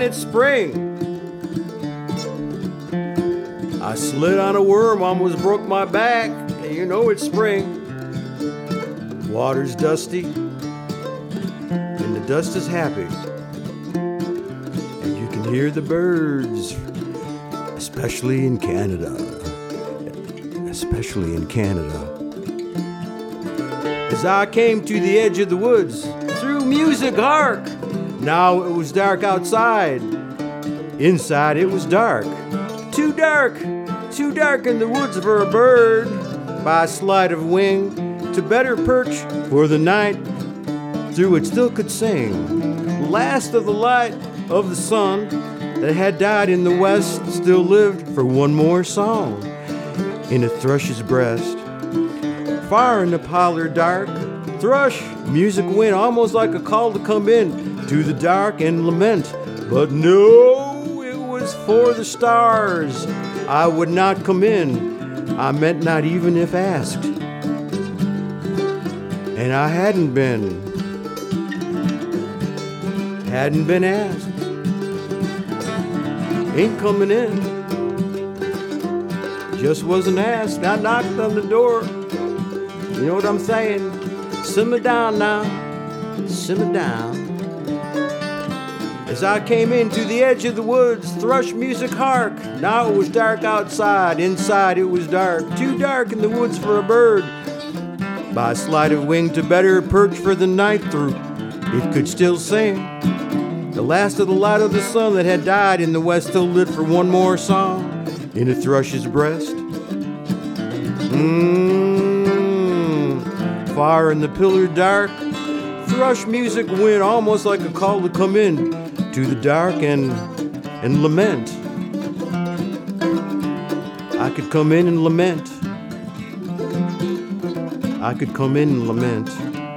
it's spring. I slid on a worm, almost broke my back. And you know it's spring. Water's dusty, and the dust is happy. And you can hear the birds, especially in Canada. Especially in Canada. As I came to the edge of the woods, through music, hark! Now it was dark outside. Inside it was dark. Too dark in the woods for a bird. By a sleight of wing, to better perch for the night, through it still could sing. Last of the light of the sun that had died in the west still lived for one more song in a thrush's breast. Far in the parlor dark, thrush music went almost like a call to come in to the dark and lament. But no, it was for the stars. I would not come in. I meant not even if asked. And I hadn't been asked. Ain't coming in. Just wasn't asked. I knocked on the door. You know what I'm saying? Simmer down now. Simmer down. As I came into the edge of the woods, thrush music hark. Now it was dark outside. Inside it was dark. Too dark in the woods for a bird. By a sleight of wing to better perch for the night through, it could still sing. The last of the light of the sun that had died in the west still lit for one more song in a thrush's breast. Far in the pillar dark, thrush music went almost like a call to come in to the dark and lament. I could come in and lament. I could come in and lament.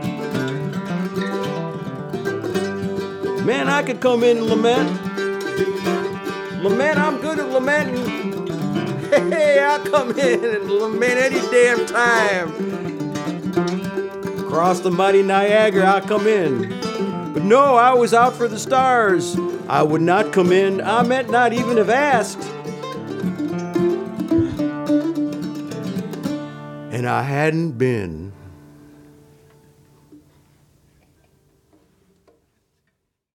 Man, I could come in and lament. Lament, I'm good at lamenting. Hey, I'll come in and lament any damn time. Across the mighty Niagara, I'll come in. But no, I was out for the stars. I would not come in. I meant not even have asked. And I hadn't been.